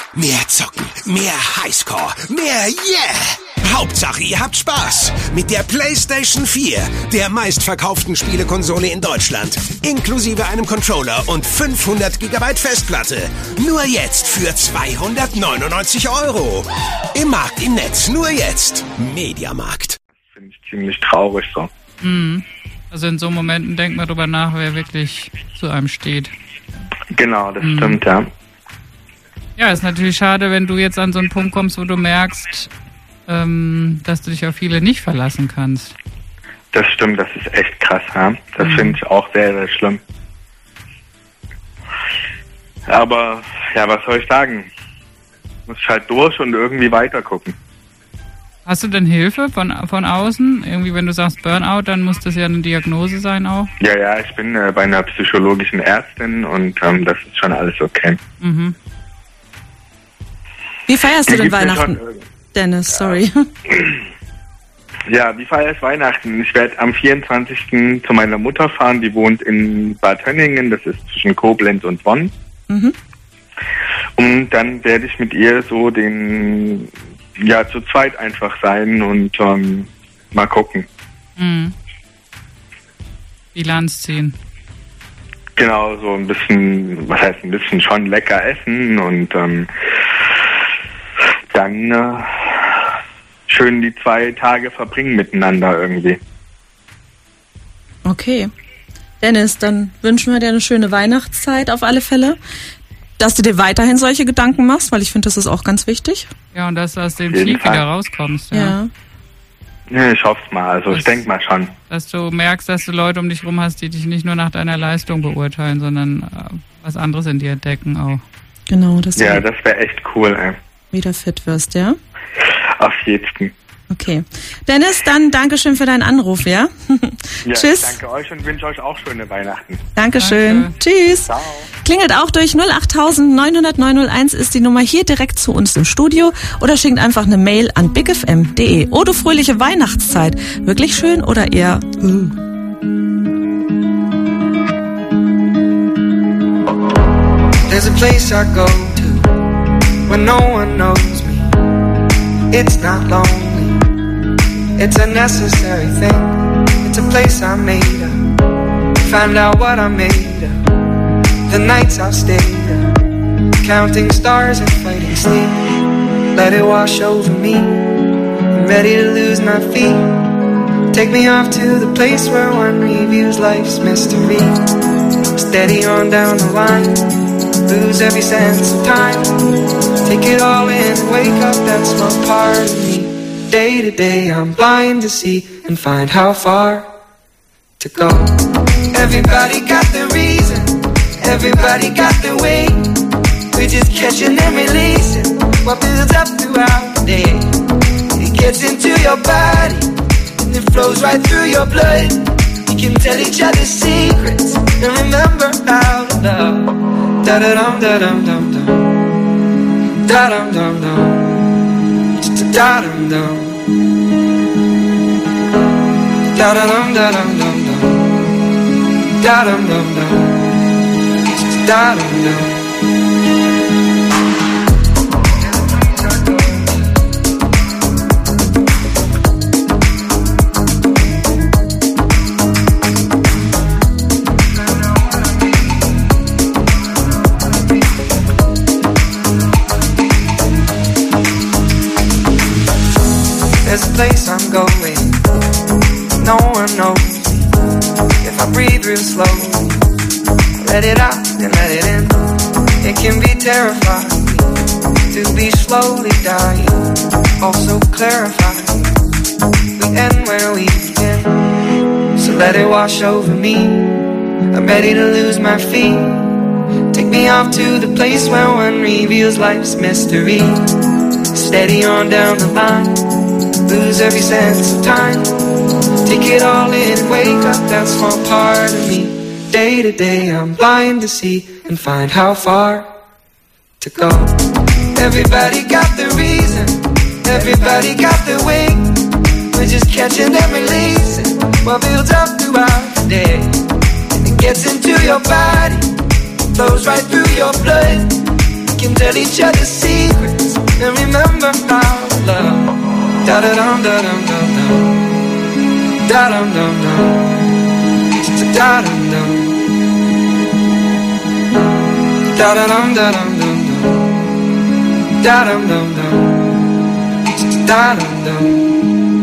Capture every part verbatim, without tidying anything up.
Mehr zocken, mehr Highscore, mehr Yeah! Hauptsache, ihr habt Spaß mit der PlayStation vier, der meistverkauften Spielekonsole in Deutschland. Inklusive einem Controller und fünfhundert Gigabyte Festplatte. Nur jetzt für zweihundertneunundneunzig Euro. Im Markt, im Netz, nur jetzt. Mediamarkt. Das finde ich ziemlich traurig so. Mhm. Also in so Momenten denkt man darüber nach, wer wirklich zu einem steht. Genau, das mhm. stimmt, ja. Ja, ist natürlich schade, wenn du jetzt an so einen Punkt kommst, wo du merkst, ähm, dass du dich auf viele nicht verlassen kannst. Das stimmt, das ist echt krass, ja. Das mhm. finde ich auch sehr, sehr schlimm. Aber, ja, was soll ich sagen? Muss ich halt durch und irgendwie weiter gucken. Hast du denn Hilfe von, von außen? Irgendwie, wenn du sagst Burnout, dann muss das ja eine Diagnose sein auch? Ja, ja, ich bin äh, bei einer psychologischen Ärztin und ähm, das ist schon alles okay. Mhm. Wie feierst du denn Weihnachten, schon, äh, Dennis? Sorry. Ja, wie feiere ich Weihnachten? Ich werde am vierundzwanzigsten zu meiner Mutter fahren, die wohnt in Bad Hönningen, das ist zwischen Koblenz und Bonn. Mhm. Und dann werde ich mit ihr so den, ja, zu zweit einfach sein und ähm, mal gucken. Mhm. Bilanz ziehen. Genau, so ein bisschen, was heißt ein bisschen, schon lecker essen und ähm, dann äh, schön die zwei Tage verbringen miteinander irgendwie. Okay. Dennis, dann wünschen wir dir eine schöne Weihnachtszeit auf alle Fälle. Dass du dir weiterhin solche Gedanken machst, weil ich finde, das ist auch ganz wichtig. Ja, und dass du aus dem Tief wieder rauskommst. Ja. ja. Ja, ich hoffe mal, also das, ich denke mal schon. Dass du merkst, dass du Leute um dich rum hast, die dich nicht nur nach deiner Leistung beurteilen, sondern äh, was anderes in dir entdecken auch. Genau, dass Ja, du das wäre echt cool, ey. wieder fit wirst, ja? Auf jeden Fall. Okay. Dennis, dann Dankeschön für deinen Anruf, ja? Ja, Tschüss. Ich danke euch und wünsche euch auch schöne Weihnachten. Dankeschön. Danke. Tschüss. Ciao. Klingelt auch durch null acht neun null null neun null eins ist die Nummer hier direkt zu uns im Studio oder schickt einfach eine Mail an big f m punkt d e. Oh, du fröhliche Weihnachtszeit. Wirklich schön oder eher... Uh. There's a place I go to when no one knows me. It's not lonely. It's a necessary thing. It's a place I made up. Find out what I made of. The nights I've stayed up, counting stars and fighting sleep. Let it wash over me. I'm ready to lose my feet. Take me off to the place where one reviews life's mystery. Steady on down the line, lose every sense of time. Take it all in and wake up that small part of me. Day to day I'm blind to see and find how far to go. Everybody got their reason, everybody got their way. We're just catching and releasing what builds up throughout the day. It gets into your body and it flows right through your blood. We can tell each other secrets and remember how to love. Da da dum da dum dum dum. Da dum dum dum. Da dum dum. Da da dum da dum dum dum. Da dum dum dum. Da dum dum. There's a place I'm going, no one knows me. If I breathe real slow, let it out and let it in. It can be terrifying to be slowly dying, also clarifying. We end where we begin, so let it wash over me. I'm ready to lose my feet. Take me off to the place where one reveals life's mystery. Steady on down the line, lose every sense of time. Take it all in and wake up that small part of me. Day to day I'm blind to see and find how far to go. Everybody got their reason, everybody got their way. We're just catching and releasing what builds up throughout the day. And it gets into your body, flows right through your blood. can tell each other secrets and remember our love. Da da dum da dum dum dum. Da dum dum dum. Da dum dum. Da da dum da dum dum dum. Da dum dum dum. Da dum dum.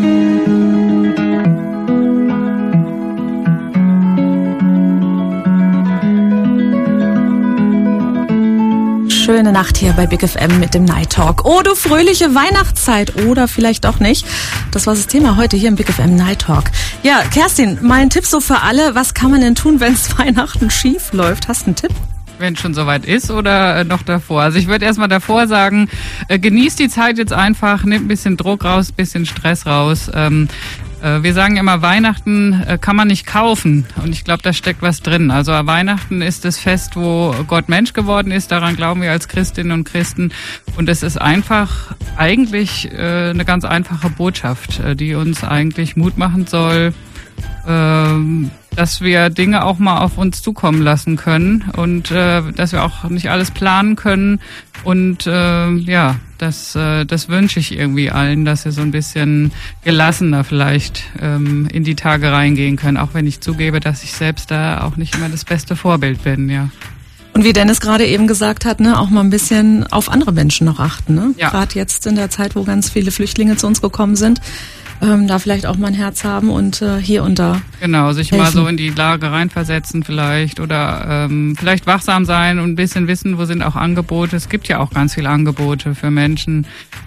Schöne Nacht hier bei Big F M mit dem Night Talk. Oh, du fröhliche Weihnachtszeit. Oder vielleicht auch nicht. Das war das Thema heute hier im Big F M Night Talk. Ja, Kerstin, mein Tipp so für alle. Was kann man denn tun, wenn es Weihnachten schief läuft? Hast du einen Tipp? Wenn es schon soweit ist oder äh, noch davor? Also ich würde erstmal davor sagen, äh, genießt die Zeit jetzt einfach, nehmt ein bisschen Druck raus, ein bisschen Stress raus. Ähm, äh, wir sagen immer, Weihnachten äh, kann man nicht kaufen und ich glaube, da steckt was drin. Also Weihnachten ist das Fest, wo Gott Mensch geworden ist, daran glauben wir als Christinnen und Christen und es ist einfach eigentlich äh, eine ganz einfache Botschaft, äh, die uns eigentlich Mut machen soll, ähm, dass wir Dinge auch mal auf uns zukommen lassen können und äh, dass wir auch nicht alles planen können und äh, ja, das, äh, das wünsche ich irgendwie allen, dass sie so ein bisschen gelassener vielleicht ähm, in die Tage reingehen können, auch wenn ich zugebe, dass ich selbst da auch nicht immer das beste Vorbild bin, ja. Und wie Dennis gerade eben gesagt hat, ne, auch mal ein bisschen auf andere Menschen noch achten, ne? Ja. Gerade jetzt in der Zeit, wo ganz viele Flüchtlinge zu uns gekommen sind. Ähm, da vielleicht auch mal ein Herz haben und äh, hier und da Genau, sich helfen. mal so in die Lage reinversetzen vielleicht oder ähm, vielleicht wachsam sein und ein bisschen wissen, wo sind auch Angebote. Es gibt ja auch ganz viele Angebote für Menschen,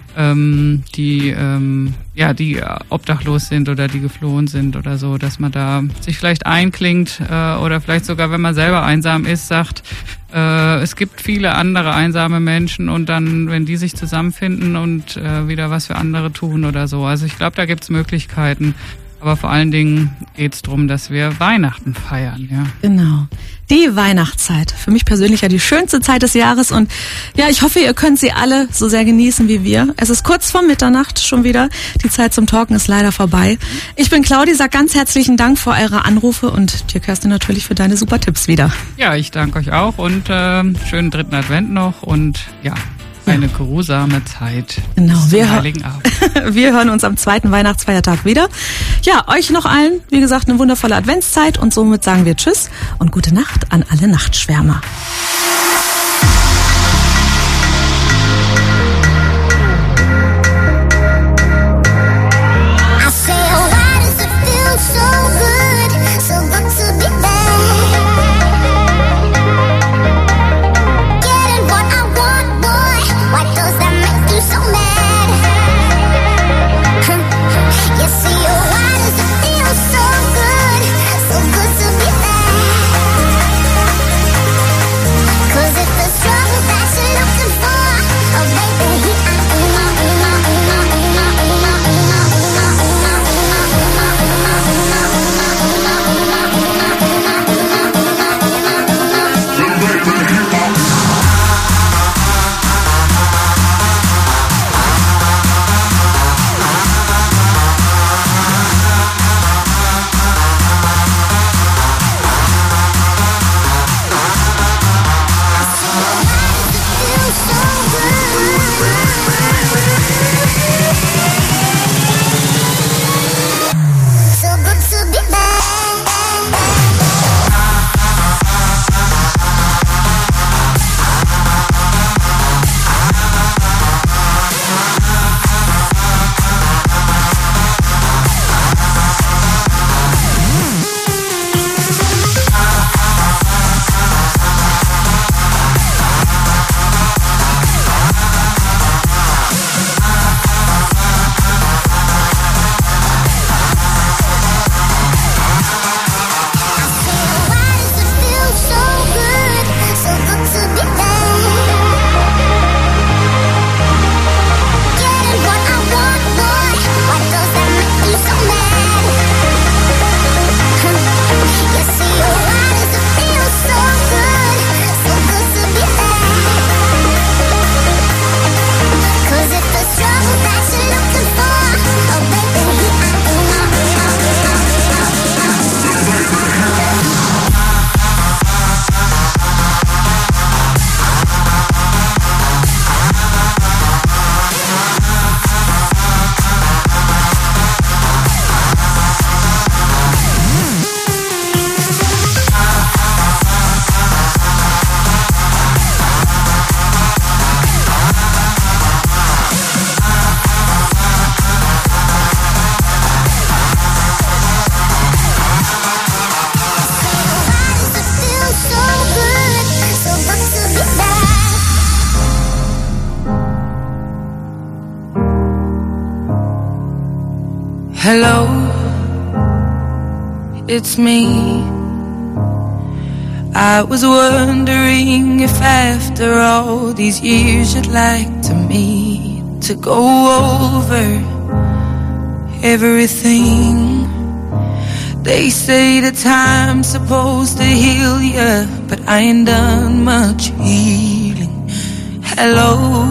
ähm, die ähm, ja die obdachlos sind oder die geflohen sind oder so, dass man da sich vielleicht einklingt äh, oder vielleicht sogar, wenn man selber einsam ist, sagt, äh, es gibt viele andere einsame Menschen und dann, wenn die sich zusammenfinden und äh, wieder was für andere tun oder so. Also ich glaube, da gibt's Möglichkeiten. Aber vor allen Dingen geht's drum, dass wir Weihnachten feiern, ja. Genau. Die Weihnachtszeit. Für mich persönlich ja die schönste Zeit des Jahres und ja, ich hoffe, ihr könnt sie alle so sehr genießen wie wir. Es ist kurz vor Mitternacht schon wieder. Die Zeit zum Talken ist leider vorbei. Ich bin Claudi, sag ganz herzlichen Dank für eure Anrufe und dir, Kerstin, natürlich für deine super Tipps wieder. Ja, ich danke euch auch und äh, schönen dritten Advent noch und ja, eine geruhsame Zeit. Genau, bis wir, zum Heiligen Abend. wir hören uns am zweiten Weihnachtsfeiertag wieder. Ja, euch noch allen, wie gesagt, eine wundervolle Adventszeit und somit sagen wir Tschüss und gute Nacht an alle Nachtschwärmer. So good to be back. Hello, it's me. I was wondering if after all these years you'd like to meet to go over everything. They say that time's supposed to heal ya, but I ain't done much healing. Hello,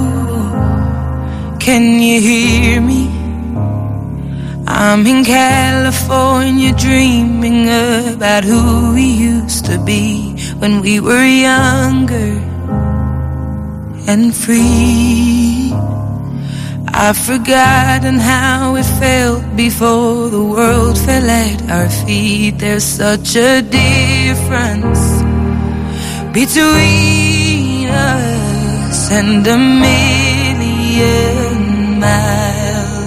can you hear me? I'm in California dreaming about who we used to be when we were younger and free. I've forgotten how it felt before the world fell at our feet. There's such a difference between us and a million miles.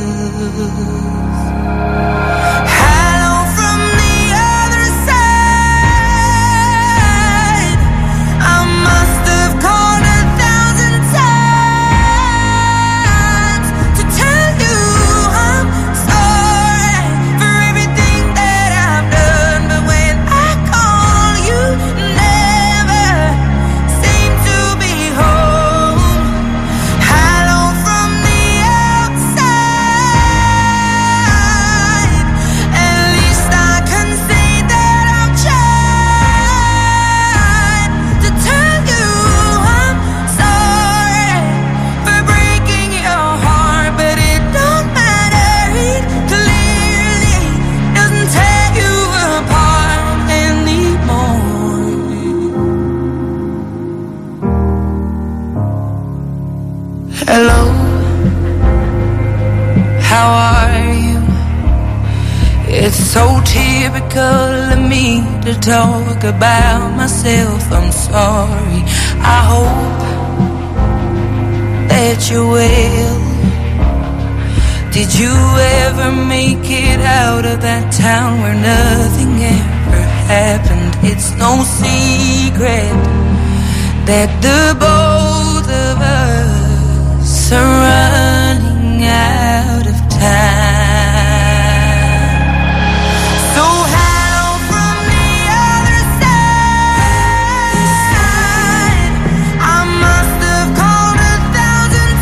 Hello, how are you? It's so typical of me to talk about myself. I'm sorry. I hope that you're well. Did you ever make it out of that town where nothing ever happened? It's no secret that the both of us are running out of time. So hello from the other side. I must have called a thousand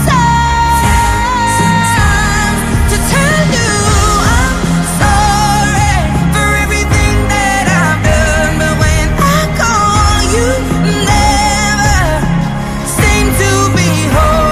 times to tell you I'm sorry for everything that I've done. But when I call, you never seem to be home.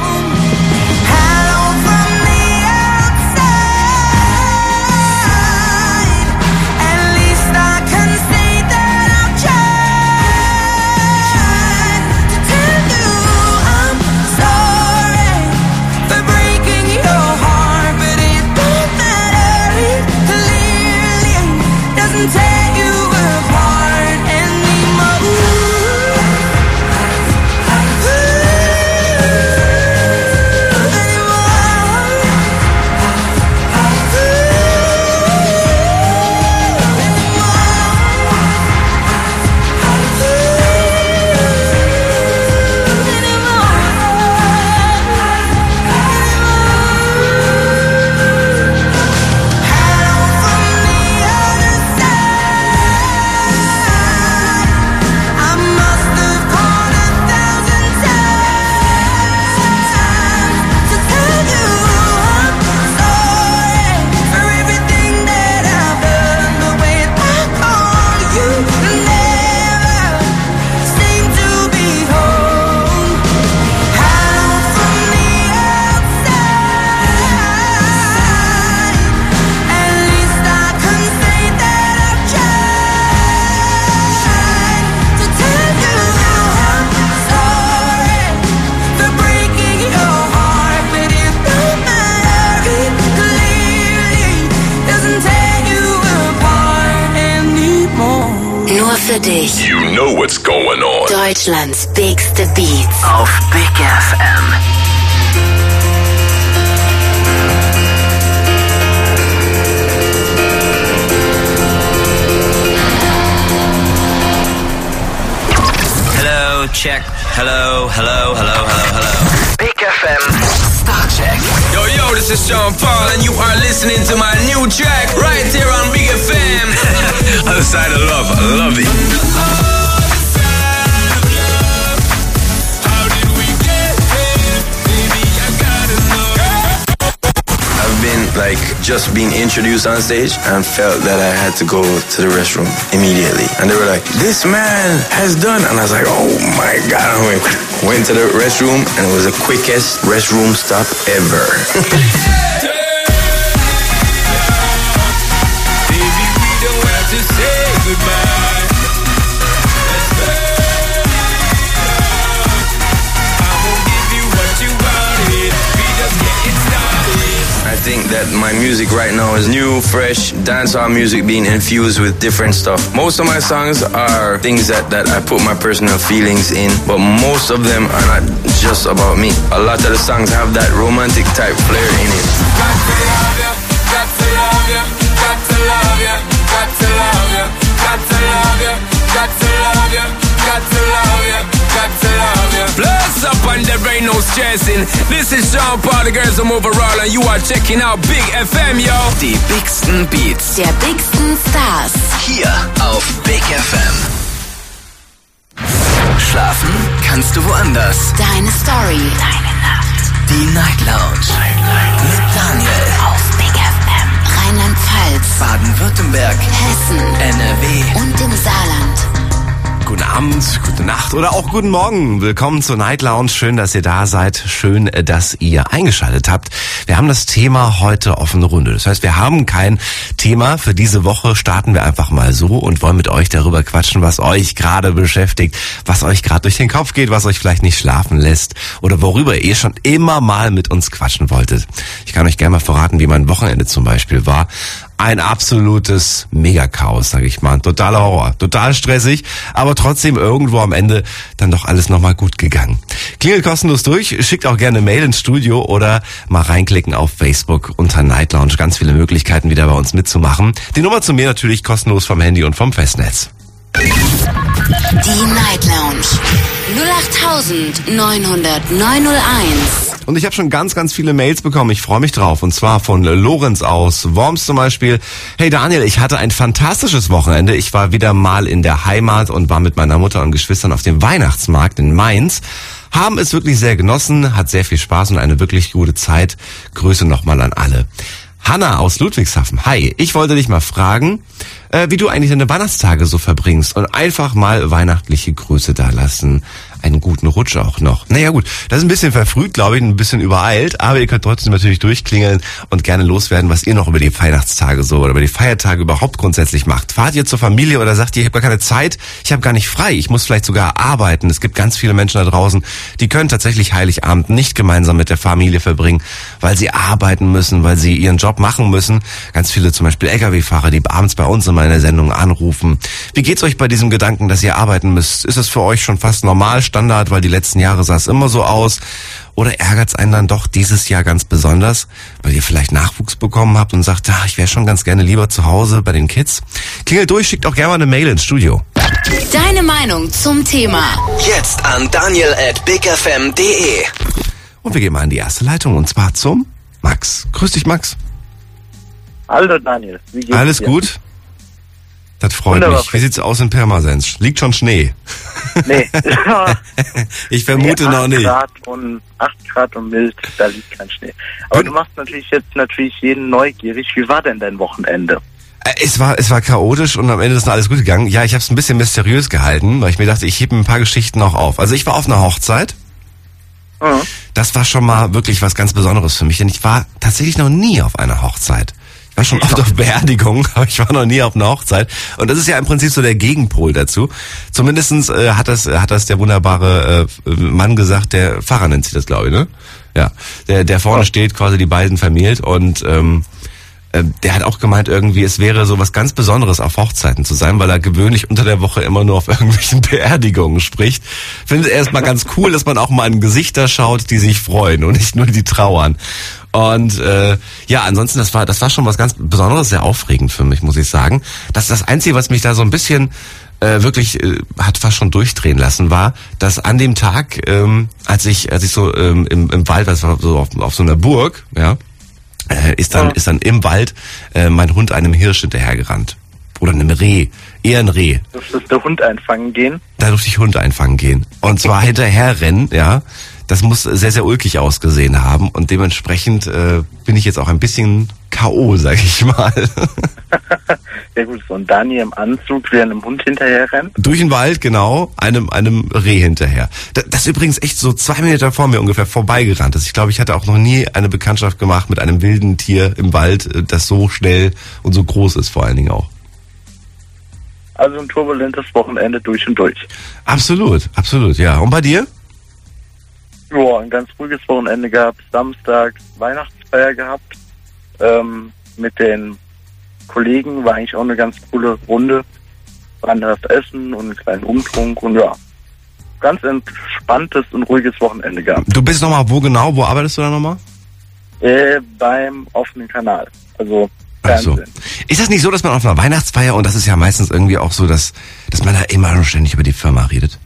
Für dich. You know what's going on. Deutschlands bigste Beats auf Big F M. Hello, check. Hello, hello, hello, hello, hello. Big F M. Star Check. Yo, yo, this is Sean Paul and you are listening to my new like just being introduced on stage and felt that I had to go to the restroom immediately. And they were like, this man has done, and I was like, oh my God. I went, went to the restroom and it was the quickest restroom stop ever. I think that my music right now is new, fresh, dancehall music being infused with different stuff. Most of my songs are things that, that I put my personal feelings in, but most of them are not just about me. A lot of the songs have that romantic type flair in it. Got to love you, got to love you, got to love you, got to love you, got to love you, got to love you, got to love you, got to love you. Bless up and there ain't no stressing. This is Sean Paul, the girls from overall, and you are checking out Big F M, yo. Die bigsten Beats der bigsten Stars hier auf Big F M. Schlafen kannst du woanders. Deine Story. Deine Nacht. Die Night Lounge. Night, Night. Mit Daniel. Auf Big F M. Rheinland-Pfalz. Baden-Württemberg. Hessen. N R W. Und im Saarland. Guten Abend, gute Nacht oder auch guten Morgen. Willkommen zur Night Lounge. Schön, dass ihr da seid. Schön, dass ihr eingeschaltet habt. Wir haben das Thema heute offene Runde. Das heißt, wir haben kein Thema. Für diese Woche starten wir einfach mal so und wollen mit euch darüber quatschen, was euch gerade beschäftigt, was euch gerade durch den Kopf geht, was euch vielleicht nicht schlafen lässt oder worüber ihr schon immer mal mit uns quatschen wolltet. Ich kann euch gerne mal verraten, wie mein Wochenende zum Beispiel war. Ein absolutes Megakaos, sag ich mal. Totaler Horror, total stressig, aber trotzdem irgendwo am Ende dann doch alles nochmal gut gegangen. Klingelt kostenlos durch, schickt auch gerne Mail ins Studio oder mal reinklicken auf Facebook unter Night Lounge. Ganz viele Möglichkeiten, wieder bei uns mitzumachen. Die Nummer zu mir natürlich kostenlos vom Handy und vom Festnetz. Die Night Lounge null acht neun null neun null eins. Und ich habe schon ganz, ganz viele Mails bekommen. Ich freue mich drauf. Und zwar von Lorenz aus Worms zum Beispiel. Hey Daniel, ich hatte ein fantastisches Wochenende. Ich war wieder mal in der Heimat und war mit meiner Mutter und Geschwistern auf dem Weihnachtsmarkt in Mainz. Haben es wirklich sehr genossen, hat sehr viel Spaß und eine wirklich gute Zeit. Grüße nochmal an alle. Hanna aus Ludwigshafen. Hi, ich wollte dich mal fragen, äh, wie du eigentlich deine Weihnachtstage so verbringst und einfach mal weihnachtliche Grüße da lassen. Einen guten Rutsch auch noch. Naja gut, das ist ein bisschen verfrüht, glaube ich, ein bisschen übereilt, aber ihr könnt trotzdem natürlich durchklingeln und gerne loswerden, was ihr noch über die Weihnachtstage so oder über die Feiertage überhaupt grundsätzlich macht. Fahrt ihr zur Familie oder sagt ihr, ich habe gar keine Zeit, ich habe gar nicht frei, ich muss vielleicht sogar arbeiten. Es gibt ganz viele Menschen da draußen, die können tatsächlich Heiligabend nicht gemeinsam mit der Familie verbringen, weil sie arbeiten müssen, weil sie ihren Job machen müssen. Ganz viele zum Beispiel L K W-Fahrer, die abends bei uns in meiner Sendung anrufen. Wie geht's euch bei diesem Gedanken, dass ihr arbeiten müsst? Ist es für euch schon fast normal, Standard, weil die letzten Jahre sah es immer so aus? Oder ärgert's einen dann doch dieses Jahr ganz besonders, weil ihr vielleicht Nachwuchs bekommen habt und sagt, ach, ich wäre schon ganz gerne lieber zu Hause bei den Kids? Klingelt durch, schickt auch gerne mal eine Mail ins Studio. Deine Meinung zum Thema. Jetzt an daniel at bigfm punkt de. Und wir gehen mal in die erste Leitung und zwar zum Max. Grüß dich, Max. Hallo Daniel, wie geht's Alles dir? gut? Das freut Wunderbar. mich. Wie sieht's aus in Pirmasens? Liegt schon Schnee? Nee. Ich vermute nee, noch nicht. Grad und acht Grad und mild, da liegt kein Schnee. Aber du machst natürlich jetzt natürlich jeden neugierig. Wie war denn dein Wochenende? Äh, Es war, es war chaotisch und am Ende ist noch alles gut gegangen. Ja, ich habe es ein bisschen mysteriös gehalten, weil ich mir dachte, ich hebe ein paar Geschichten auch auf. Also ich war auf einer Hochzeit. Mhm. Das war schon mal wirklich was ganz Besonderes für mich, denn ich war tatsächlich noch nie auf einer Hochzeit. Ich war schon oft auf Beerdigungen, aber ich war noch nie auf einer Hochzeit. Und das ist ja im Prinzip so der Gegenpol dazu. Zumindestens äh, hat das hat das der wunderbare äh, Mann gesagt, der Pfarrer nennt sich das, glaube ich, ne? Ja, der der vorne steht, quasi die beiden vermählt und ähm, äh, der hat auch gemeint, irgendwie, es wäre so was ganz Besonderes auf Hochzeiten zu sein, weil er gewöhnlich unter der Woche immer nur auf irgendwelchen Beerdigungen spricht. Findet er erstmal ganz cool, dass man auch mal in Gesichter schaut, die sich freuen und nicht nur die trauern. Und äh, ja, ansonsten, das war das war schon was ganz Besonderes, sehr aufregend für mich, muss ich sagen. Das ist das Einzige, was mich da so ein bisschen äh, wirklich äh, hat fast schon durchdrehen lassen, war, dass an dem Tag, ähm, als ich als ich so ähm, im, im Wald, das war so auf, auf so einer Burg, ja, äh, ist dann Ja. ist dann im Wald äh, mein Hund einem Hirsch hinterhergerannt. Oder einem Reh, eher ein Reh. Durftest du Hund einfangen gehen? Da durfte ich Hund einfangen gehen. Und zwar hinterher rennen, ja. Das muss sehr, sehr ulkig ausgesehen haben und dementsprechend äh, bin ich jetzt auch ein bisschen K O, sag ich mal. Ja gut, so ein Dani im Anzug, wie einem Hund hinterher rennt. Durch den Wald, genau, einem einem Reh hinterher. Das, das ist übrigens echt so zwei Meter vor mir ungefähr vorbeigerannt ist. Ich glaube, ich hatte auch noch nie eine Bekanntschaft gemacht mit einem wilden Tier im Wald, das so schnell und so groß ist vor allen Dingen auch. Also ein turbulentes Wochenende durch und durch. Absolut, absolut, ja. Und bei dir? Ja, ein ganz ruhiges Wochenende gehabt. Samstag Weihnachtsfeier gehabt. Ähm, mit den Kollegen war eigentlich auch eine ganz coole Runde. Waren das Essen und einen kleinen Umtrunk und ja, ganz entspanntes und ruhiges Wochenende gehabt. Du bist nochmal wo genau? Wo arbeitest du da nochmal? Äh, beim offenen Kanal. Also Fernsehen. Ach so. Ist das nicht so, dass man auf einer Weihnachtsfeier, und das ist ja meistens irgendwie auch so, dass, dass man da immer noch ständig über die Firma redet?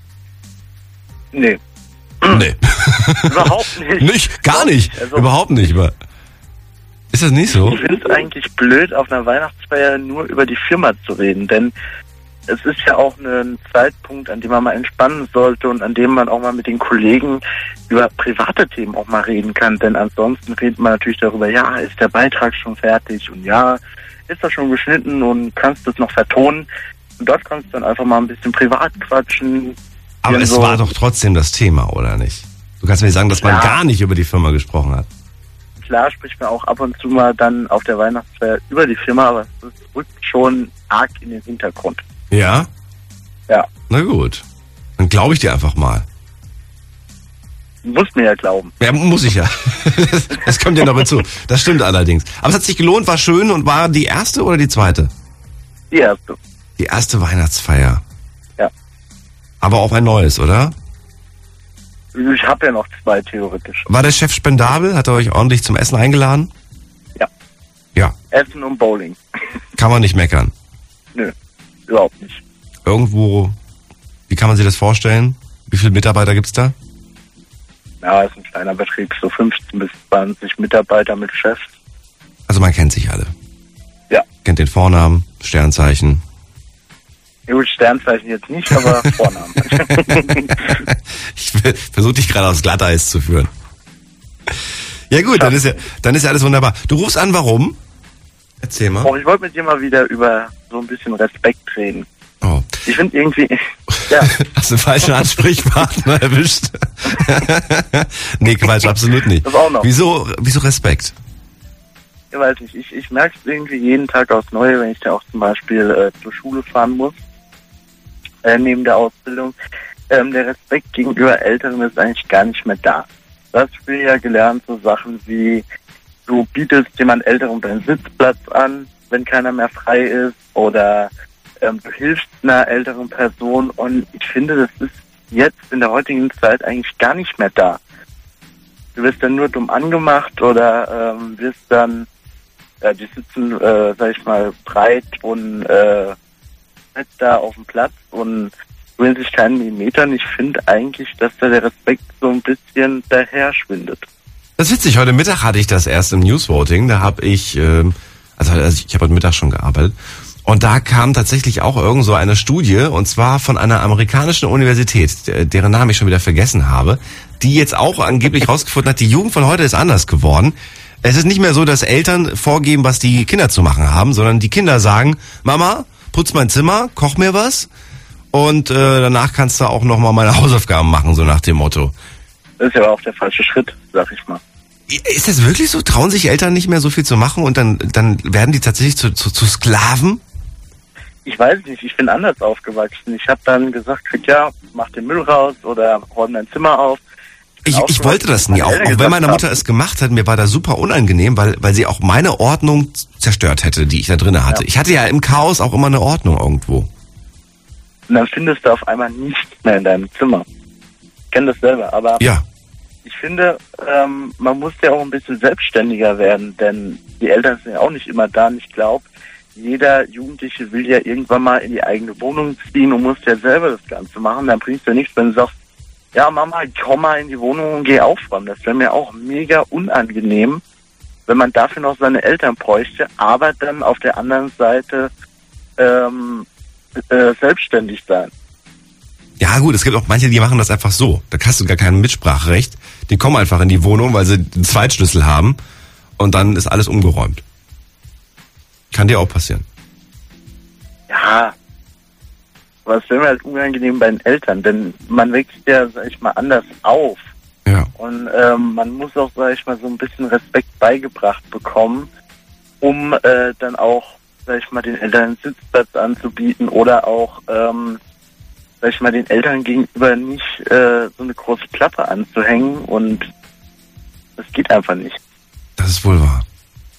Nee. Nee. Überhaupt nicht. Nicht? Gar nicht? Also, Überhaupt nicht. Ist das nicht so? Ich finde es eigentlich blöd, auf einer Weihnachtsfeier nur über die Firma zu reden, denn es ist ja auch ein Zeitpunkt, an dem man mal entspannen sollte und an dem man auch mal mit den Kollegen über private Themen auch mal reden kann, denn ansonsten redet man natürlich darüber, ja, ist der Beitrag schon fertig und ja, ist das schon geschnitten und kannst du es noch vertonen und dort kannst du dann einfach mal ein bisschen privat quatschen. Aber es so. war doch trotzdem das Thema, oder nicht? Du kannst mir sagen, dass man Ja. gar nicht über die Firma gesprochen hat. Klar spricht man auch ab und zu mal dann auf der Weihnachtsfeier über die Firma, aber es rückt schon arg in den Hintergrund. Ja? Ja. Na gut. Dann glaube ich dir einfach mal. Muss mir ja glauben. Ja, muss ich ja. Das, das kommt ja noch dazu. Das stimmt allerdings. Aber es hat sich gelohnt, war schön und war die erste oder die zweite? Die erste. Die erste Weihnachtsfeier. Ja. Aber auch ein neues, oder? Ich habe ja noch zwei theoretisch. War der Chef spendabel? Hat er euch ordentlich zum Essen eingeladen? Ja. Ja. Essen und Bowling. Kann man nicht meckern. Nö, überhaupt nicht. Irgendwo, wie kann man sich das vorstellen? Wie viele Mitarbeiter gibt's da? Ja, ist ein kleiner Betrieb, so fünfzehn bis zwanzig Mitarbeiter mit Chefs. Also man kennt sich alle. Ja. Kennt den Vornamen, Sternzeichen. Ja, gut, Sternzeichen jetzt nicht, aber Vornamen. Ich versuche dich gerade aufs Glatteis zu führen. Ja gut, dann ist ja, dann ist ja alles wunderbar. Du rufst an, warum? Erzähl mal. Auch ich wollte mit dir mal wieder über so ein bisschen Respekt reden. Oh. Ich finde irgendwie, ja. Hast du einen falschen Ansprechpartner erwischt? Nee, Quatsch, absolut nicht. Das auch noch. Wieso, wieso Respekt? Ich weiß nicht, ich, ich merke es irgendwie jeden Tag aufs Neue, wenn ich da auch zum Beispiel äh, zur Schule fahren muss, äh, neben der Ausbildung. Ähm, der Respekt gegenüber Älteren ist eigentlich gar nicht mehr da. Du hast früher ja gelernt, so Sachen wie, du bietest jemand Älteren deinen Sitzplatz an, wenn keiner mehr frei ist, oder ähm, du hilfst einer älteren Person, und ich finde, das ist jetzt in der heutigen Zeit eigentlich gar nicht mehr da. Du wirst dann nur dumm angemacht oder ähm, wirst dann, ja, die sitzen, äh, sag ich mal, breit und äh, fett da auf dem Platz und will sich keinen Millimeter. Und ich finde eigentlich, dass da der Respekt so ein bisschen daher schwindet. Das ist witzig, heute Mittag hatte ich das erst im Newsvoting, da habe ich, ähm, also, also ich habe heute Mittag schon gearbeitet, und da kam tatsächlich auch irgend so eine Studie, und zwar von einer amerikanischen Universität, deren Namen ich schon wieder vergessen habe, die jetzt auch angeblich rausgefunden hat, die Jugend von heute ist anders geworden. Es ist nicht mehr so, dass Eltern vorgeben, was die Kinder zu machen haben, sondern die Kinder sagen, Mama, putz mein Zimmer, koch mir was, und äh, danach kannst du auch nochmal meine Hausaufgaben machen, so nach dem Motto. Das ist ja auch der falsche Schritt, sag ich mal. Ist das wirklich so? Trauen sich Eltern nicht mehr so viel zu machen und dann, dann werden die tatsächlich zu, zu, zu Sklaven? Ich weiß nicht, ich bin anders aufgewachsen. Ich habe dann gesagt, ja, mach den Müll raus oder räum dein Zimmer auf. Ich, ich wollte das nie, auch, auch wenn meine Mutter es gemacht hat, mir war das super unangenehm, weil, weil sie auch meine Ordnung zerstört hätte, die ich da drin hatte. Ja. Ich hatte ja im Chaos auch immer eine Ordnung irgendwo. Und dann findest du auf einmal nichts mehr in deinem Zimmer. Ich kenne das selber, aber ja. Ich finde, ähm, man muss ja auch ein bisschen selbstständiger werden, denn die Eltern sind ja auch nicht immer da. Und ich glaube, jeder Jugendliche will ja irgendwann mal in die eigene Wohnung ziehen und muss ja selber das Ganze machen. Dann bringst du ja nichts, wenn du sagst, ja Mama, komm mal in die Wohnung und geh aufräumen. Das wäre mir auch mega unangenehm, wenn man dafür noch seine Eltern bräuchte, aber dann auf der anderen Seite ähm, äh, selbstständig sein. Ja gut, es gibt auch manche, die machen das einfach so. Da hast du gar kein Mitspracherecht. Die kommen einfach in die Wohnung, weil sie einen Zweitschlüssel haben und dann ist alles umgeräumt. Kann dir auch passieren. Ja, aber es wäre mir halt unangenehm bei den Eltern, denn man wächst ja, sag ich mal, anders auf. Ja. Und ähm, man muss auch, sag ich mal, so ein bisschen Respekt beigebracht bekommen, um äh, dann auch, sag ich mal, den Eltern einen Sitzplatz anzubieten oder auch, ähm, sag ich mal, den Eltern gegenüber nicht äh, so eine große Klappe anzuhängen und das geht einfach nicht. Das ist wohl wahr.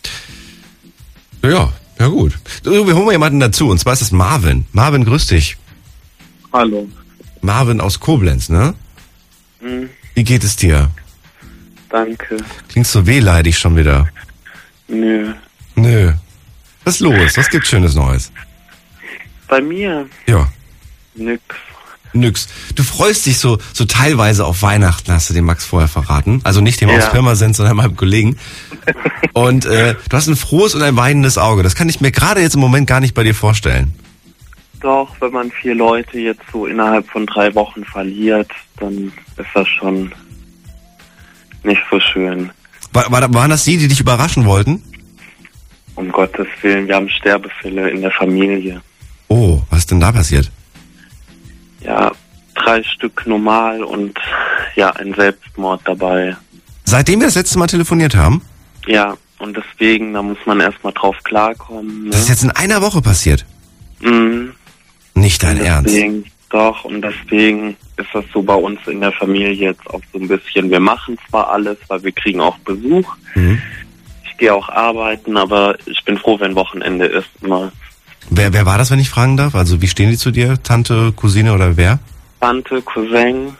Ja, ja gut. Wir holen mal jemanden dazu und zwar ist es Marvin. Marvin, grüß dich. Hallo. Marvin aus Koblenz, ne? Mhm. Wie geht es dir? Danke. Klingst so wehleidig schon wieder. Nö. Nö. Was ist los? Was gibt's Schönes Neues? Bei mir? Ja. Nix. Nix. Du freust dich so so teilweise auf Weihnachten, hast du dem Max vorher verraten. Also nicht dem Ja. aus Pirmasens, sondern meinem Kollegen. Und äh, du hast ein frohes und ein weinendes Auge. Das kann ich mir gerade jetzt im Moment gar nicht bei dir vorstellen. Doch, wenn man vier Leute jetzt so innerhalb von drei Wochen verliert, dann ist das schon nicht so schön. War, war, waren das die, die dich überraschen wollten? Um Gottes Willen, wir haben Sterbefälle in der Familie. Oh, was ist denn da passiert? Ja, drei Stück normal und ja, ein Selbstmord dabei. Seitdem wir das letzte Mal telefoniert haben? Ja, und deswegen, da muss man erstmal drauf klarkommen. Ne? Das ist jetzt in einer Woche passiert? Mhm. Nicht dein Ernst? Deswegen, doch, und deswegen ist das so bei uns in der Familie jetzt auch so ein bisschen, wir machen zwar alles, weil wir kriegen auch Besuch. Mhm. Ich gehe auch arbeiten, aber ich bin froh, wenn Wochenende ist immer. Wer, wer war das, wenn ich fragen darf? Also wie stehen die zu dir? Tante, Cousine oder wer? Tante, Cousin,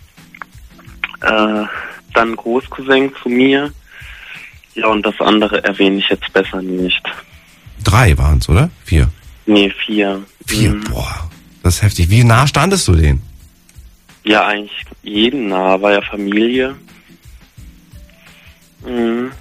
äh, dann Großcousin zu mir. Ja, und das andere erwähne ich jetzt besser nicht. Drei waren's, oder? Vier? Nee, vier. Vier, Mhm. boah, das ist heftig. Wie nah standest du denen? Ja, eigentlich jeden nah, war ja Familie. Mhm.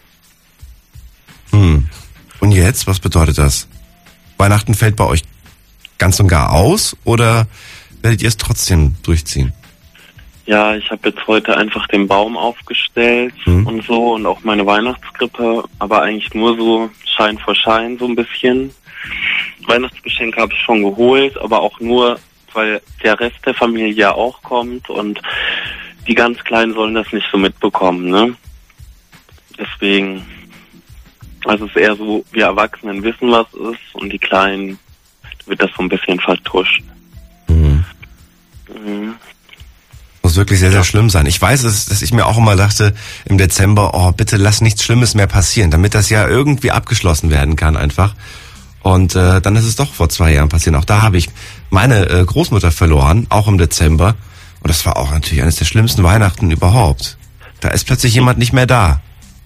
Hm. Und jetzt, was bedeutet das? Weihnachten fällt bei euch ganz und gar aus oder werdet ihr es trotzdem durchziehen? Ja, ich habe jetzt heute einfach den Baum aufgestellt Mhm. und so und auch meine Weihnachtskrippe, aber eigentlich nur so Schein vor Schein so ein bisschen. Weihnachtsgeschenke habe ich schon geholt, aber auch nur, weil der Rest der Familie ja auch kommt und die ganz Kleinen sollen das nicht so mitbekommen, ne? Deswegen, also es ist eher so, wir Erwachsenen wissen, was ist und die Kleinen wird das so ein bisschen vertuscht. Mhm. Mhm. Muss wirklich sehr, sehr schlimm sein. Ich weiß, dass, dass ich mir auch immer dachte im Dezember, oh, bitte lass nichts Schlimmes mehr passieren, damit das ja irgendwie abgeschlossen werden kann einfach. Und äh, dann ist es doch vor zwei Jahren passiert. Auch da habe ich meine äh, Großmutter verloren, auch im Dezember. Und das war auch natürlich eines der schlimmsten Weihnachten überhaupt. Da ist plötzlich jemand nicht mehr da.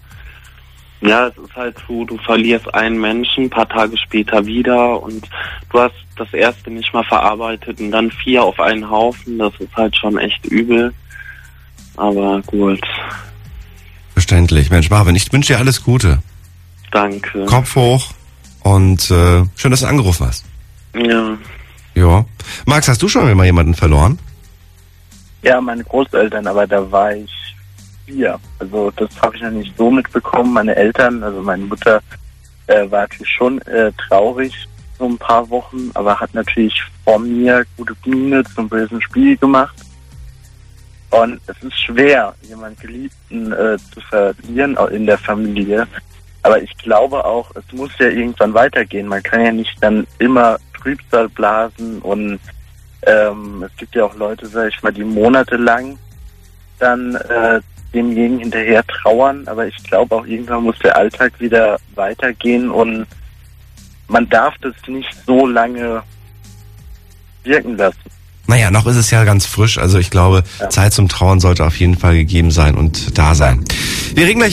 Ja, es ist halt so, du verlierst einen Menschen, ein paar Tage später wieder und du hast das erste nicht mal verarbeitet und dann vier auf einen Haufen, das ist halt schon echt übel. Aber gut. Verständlich. Mensch, Marvin, ich wünsche dir alles Gute. Danke. Kopf hoch und äh, schön, dass du angerufen hast. Ja. Ja. Max, hast du schon mal jemanden verloren? Ja, meine Großeltern, aber da war ich vier. Also das habe ich noch nicht so mitbekommen. Meine Eltern, also meine Mutter, äh, war natürlich schon äh, traurig so ein paar Wochen, aber hat natürlich vor mir gute Miene zum bösen Spiel gemacht. Und es ist schwer, jemanden Geliebten äh, zu verlieren auch in der Familie. Aber ich glaube auch, es muss ja irgendwann weitergehen. Man kann ja nicht dann immer Trübsal blasen und ähm, es gibt ja auch Leute, sag ich mal, die monatelang dann äh, demjenigen hinterher trauern, aber ich glaube auch irgendwann muss der Alltag wieder weitergehen und man darf das nicht so lange wirken lassen. Naja, noch ist es ja ganz frisch, also ich glaube, ja. Zeit zum Trauern sollte auf jeden Fall gegeben sein und da sein. Wir reden gleich